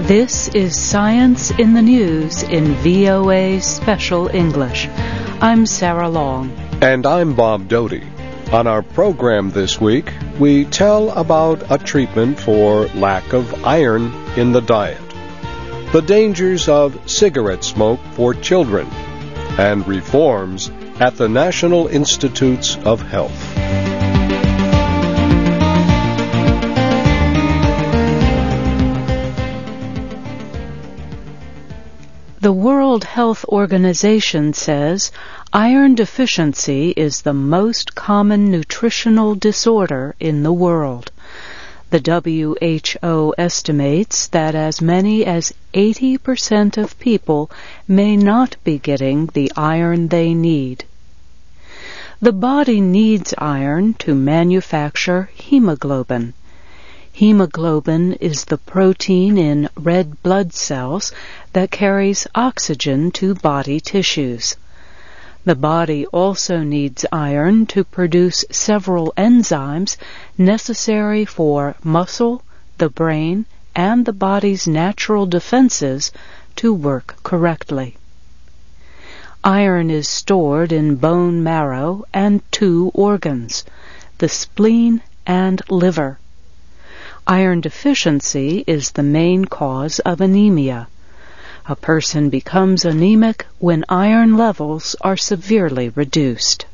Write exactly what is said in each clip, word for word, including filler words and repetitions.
This is Science in the News in V O A Special English. I'm Sarah Long. And I'm Bob Doty. On our program this week, we tell about a treatment for lack of iron in the diet, the dangers of cigarette smoke for children, and reforms at the National Institutes of Health. The World Health Organization says iron deficiency is the most common nutritional disorder in the world. The W H O estimates that as many as eighty percent of people may not be getting the iron they need. The body needs iron to manufacture hemoglobin. Hemoglobin is the protein in red blood cells that carries oxygen to body tissues. The body also needs iron to produce several enzymes necessary for muscle, the brain, and the body's natural defenses to work correctly. Iron is stored in bone marrow and two organs, the spleen and liver. Iron deficiency is the main cause of anemia. A person becomes anemic when iron levels are severely reduced.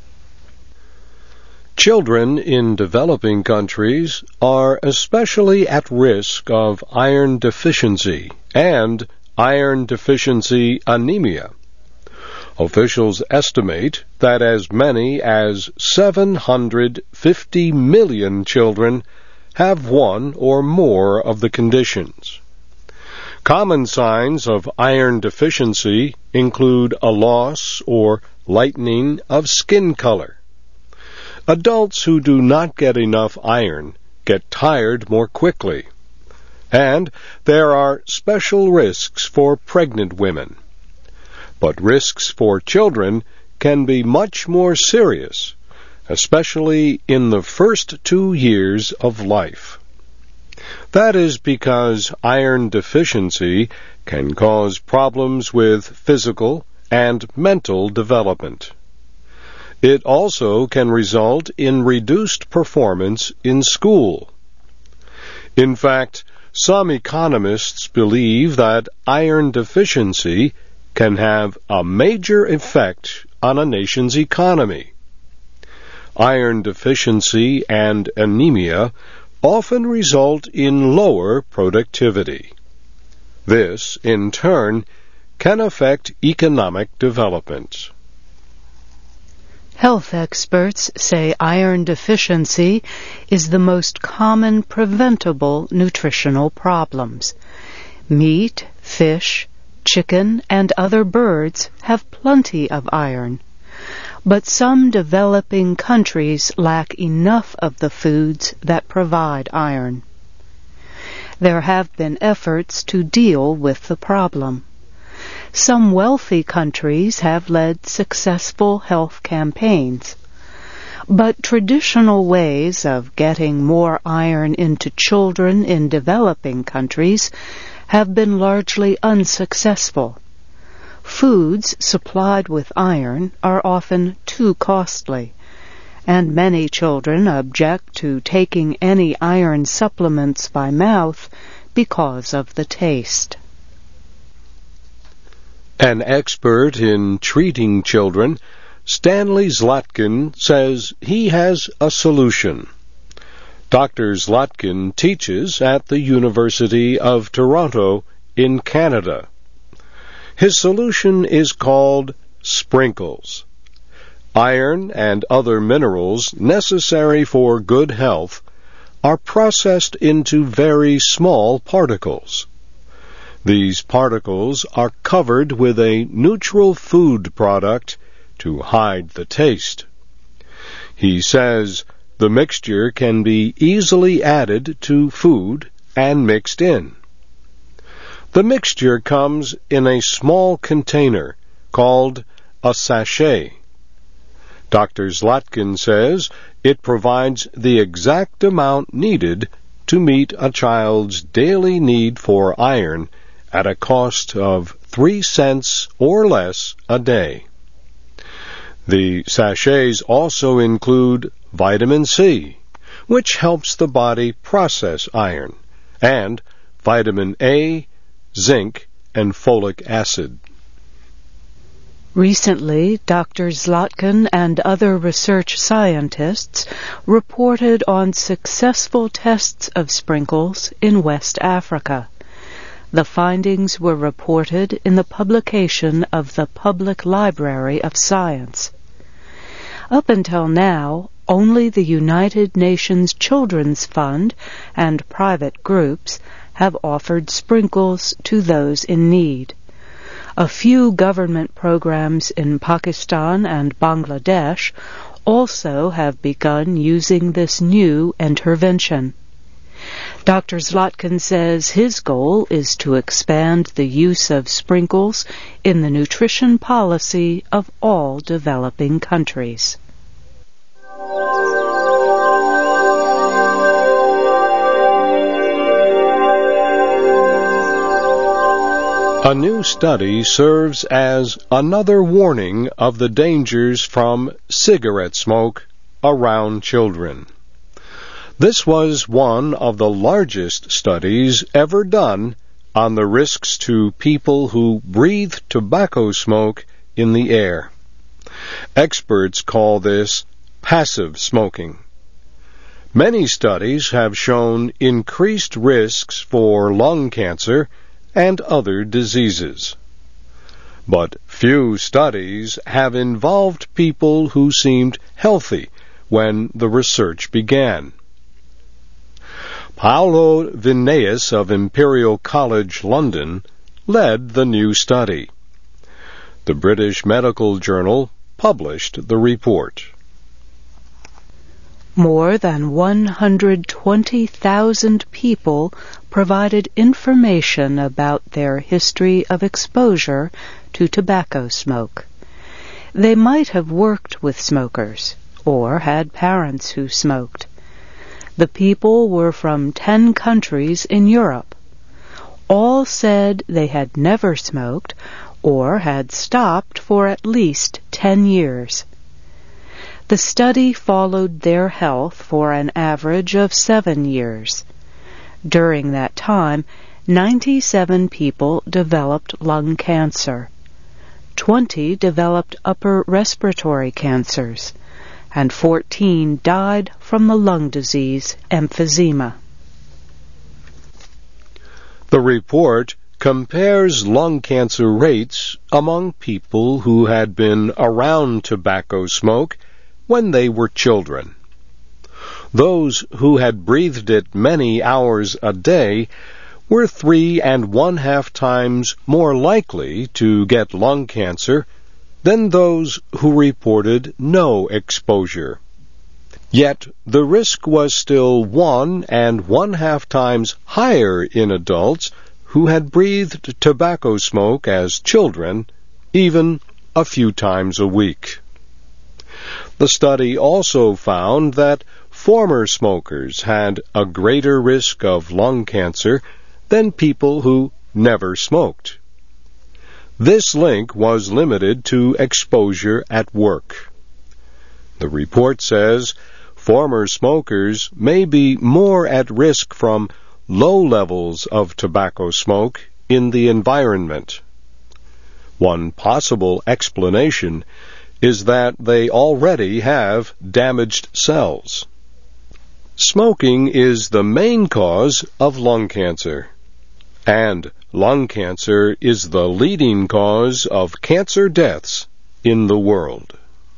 Children in developing countries are especially at risk of iron deficiency and iron deficiency anemia. Officials estimate that as many as seven hundred fifty million children have one or more of the conditions. Common signs of iron deficiency include a loss or lightening of skin color. Adults who do not get enough iron get tired more quickly. And there are special risks for pregnant women. But risks for children can be much more serious, especially in the first two years of life. That is because iron deficiency can cause problems with physical and mental development. It also can result in reduced performance in school. In fact, some economists believe that iron deficiency can have a major effect on a nation's economy. Iron deficiency and anemia often result in lower productivity. This, in turn, can affect economic development. Health experts say iron deficiency is the most common preventable nutritional problems. Meat, fish, chicken, and other birds have plenty of iron. But some developing countries lack enough of the foods that provide iron. There have been efforts to deal with the problem. Some wealthy countries have led successful health campaigns. But traditional ways of getting more iron into children in developing countries have been largely unsuccessful. Foods supplied with iron are often too costly, and many children object to taking any iron supplements by mouth because of the taste. An expert in treating children, Stanley Zlotkin, says he has a solution. Doctor Zlotkin teaches at the University of Toronto in Canada. His solution is called sprinkles. Iron and other minerals necessary for good health are processed into very small particles. These particles are covered with a neutral food product to hide the taste. He says the mixture can be easily added to food and mixed in. The mixture comes in a small container called a sachet. Doctor Zlotkin says it provides the exact amount needed to meet a child's daily need for iron at a cost of three cents or less a day. The sachets also include vitamin C, which helps the body process iron, and vitamin A, zinc, and folic acid. Recently, Doctor Zlotkin and other research scientists reported on successful tests of sprinkles in West Africa. The findings were reported in the publication of the Public Library of Science. Up until now, only the United Nations Children's Fund and private groups have offered sprinkles to those in need. A few government programs in Pakistan and Bangladesh also have begun using this new intervention. Doctor Zlotkin says his goal is to expand the use of sprinkles in the nutrition policy of all developing countries. A new study serves as another warning of the dangers from cigarette smoke around children. This was one of the largest studies ever done on the risks to people who breathe tobacco smoke in the air. Experts call this passive smoking. Many studies have shown increased risks for lung cancer and other diseases. But few studies have involved people who seemed healthy when the research began. Paolo Vinneas of Imperial College London led the new study. The British Medical Journal published the report. More than one hundred twenty thousand people provided information about their history of exposure to tobacco smoke. They might have worked with smokers or had parents who smoked. The people were from ten countries in Europe. All said they had never smoked or had stopped for at least ten years. The study followed their health for an average of seven years. During that time, ninety-seven people developed lung cancer. Twenty developed upper respiratory cancers, and fourteen died from the lung disease emphysema. The report compares lung cancer rates among people who had been around tobacco smoke when they were children. Those who had breathed it many hours a day were three and one half times more likely to get lung cancer than those who reported no exposure. Yet the risk was still one and one half times higher in adults who had breathed tobacco smoke as children, even a few times a week. The study also found that former smokers had a greater risk of lung cancer than people who never smoked. This link was limited to exposure at work. The report says former smokers may be more at risk from low levels of tobacco smoke in the environment. One possible explanation is that they already have damaged cells. Smoking is the main cause of lung cancer, and lung cancer is the leading cause of cancer deaths in the world.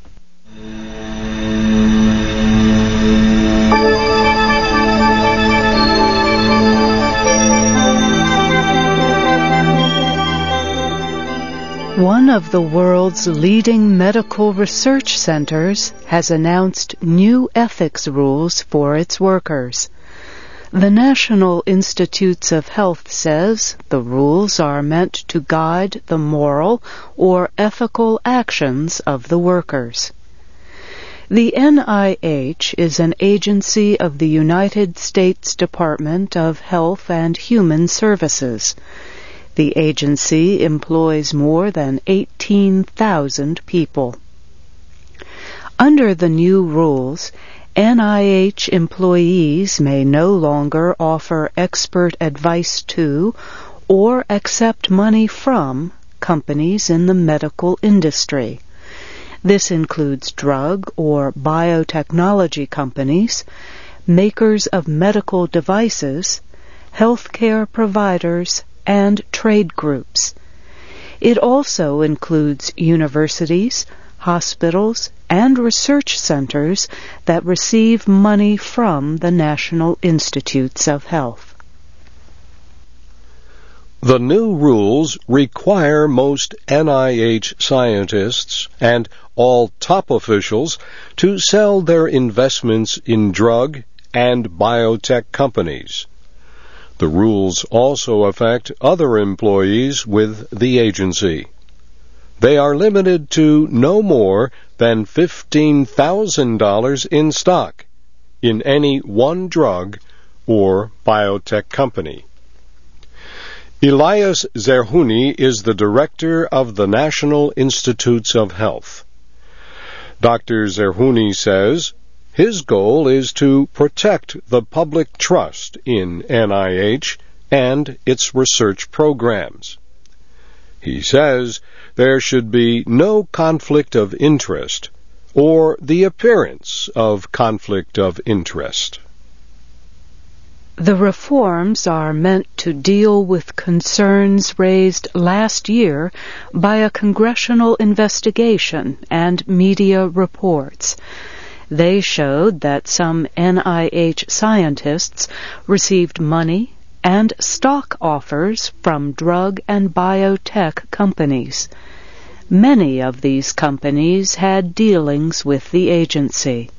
One of the world's leading medical research centers has announced new ethics rules for its workers. The National Institutes of Health says the rules are meant to guide the moral or ethical actions of the workers. The N I H is an agency of the United States Department of Health and Human Services. The agency employs more than eighteen thousand people. Under the new rules, N I H employees may no longer offer expert advice to or accept money from companies in the medical industry. This includes drug or biotechnology companies, makers of medical devices, healthcare providers, and trade groups. It also includes universities, hospitals, and research centers that receive money from the National Institutes of Health. The new rules require most N I H scientists and all top officials to sell their investments in drug and biotech companies. The rules also affect other employees with the agency. They are limited to no more than fifteen thousand dollars in stock in any one drug or biotech company. Elias Zerhouni is the director of the National Institutes of Health. Doctor Zerhouni says his goal is to protect the public trust in N I H and its research programs. He says there should be no conflict of interest or the appearance of conflict of interest. The reforms are meant to deal with concerns raised last year by a congressional investigation and media reports. They showed that some N I H scientists received money and stock offers from drug and biotech companies. Many of these companies had dealings with the agency.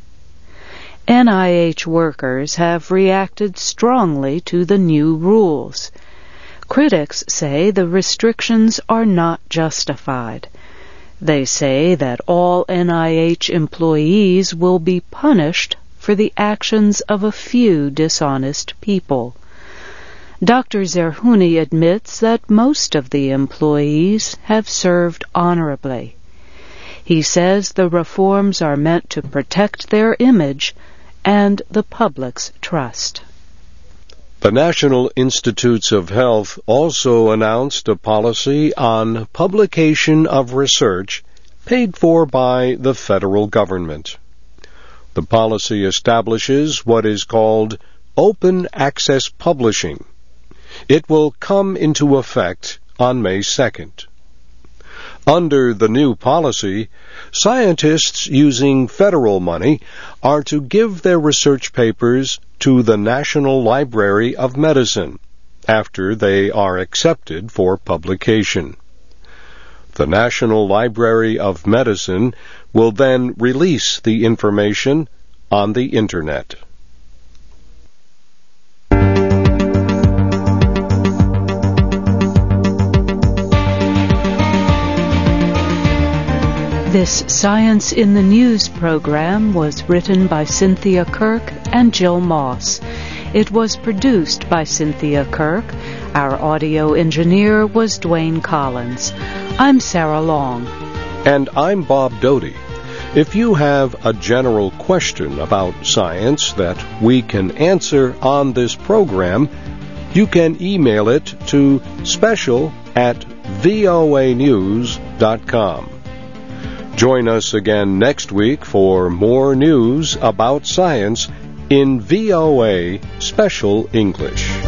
N I H workers have reacted strongly to the new rules. Critics say the restrictions are not justified. They say that all N I H employees will be punished for the actions of a few dishonest people. Doctor Zerhouni admits that most of the employees have served honorably. He says the reforms are meant to protect their image and the public's trust. The National Institutes of Health also announced a policy on publication of research paid for by the federal government. The policy establishes what is called open access publishing. It will come into effect on May second. Under the new policy, scientists using federal money are to give their research papers to the National Library of Medicine after they are accepted for publication. The National Library of Medicine will then release the information on the Internet. This Science in the News program was written by Cynthia Kirk and Jill Moss. It was produced by Cynthia Kirk. Our audio engineer was Dwayne Collins. I'm Sarah Long. And I'm Bob Doty. If you have a general question about science that we can answer on this program, you can email it to special at voa news dot com. Join us again next week for more news about science in V O A Special English.